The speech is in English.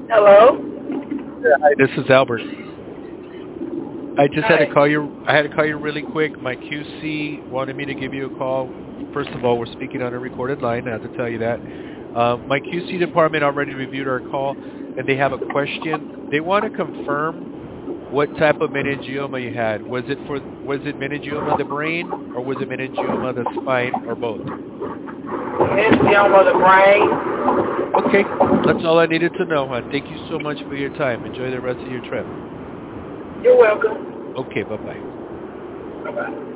Hello? Hi, this is Albert. I just had to Hi. call you. I had to call you really quick. My QC wanted me to give you a call. First of all, we're speaking on a recorded line. I have to tell you that. My QC department already reviewed our call, and they have a question. They want to confirm what type of meningioma you had. Was it meningioma of the brain, or was it meningioma of the spine, or both? Meningioma of the brain. Okay, that's all I needed to know, hon. Thank you so much for your time. Enjoy the rest of your trip. You're welcome. Okay, bye bye. Bye-bye.